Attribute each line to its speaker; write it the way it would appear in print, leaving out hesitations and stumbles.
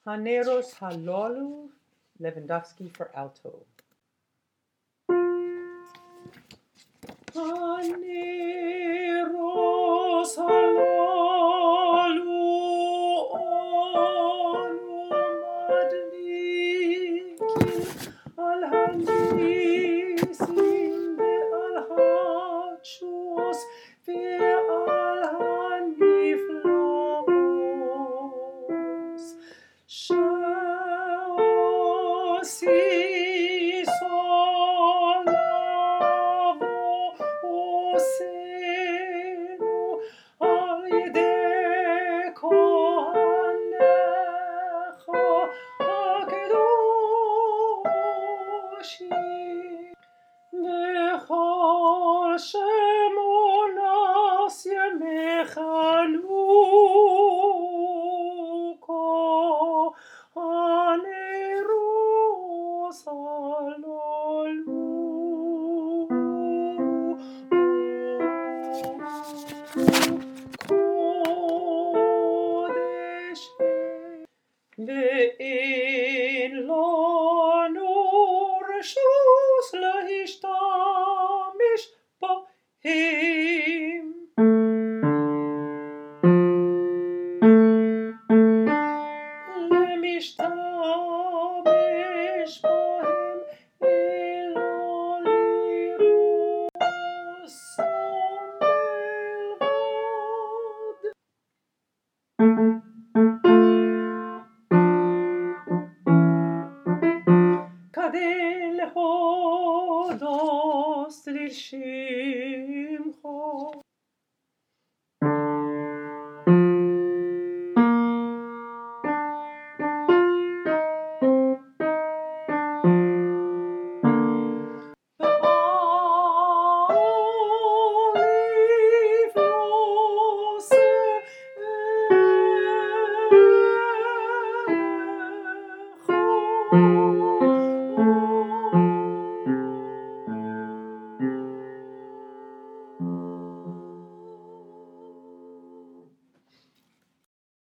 Speaker 1: Haneros Halolu, Lewandowski for alto. Haneros Halolu, onu madlikin, alhandisin ve alhachos ve alhaniflos. Shaosi solavo osenu al-yedei kohanecha hakedoshim v'chol shemonas yemecha haneros halolu. Kodesh ve'en lanu reshus lahishtamesh bahem. Lemishtamesh bahem elo lirosam belvad. Kadel hodos lirshe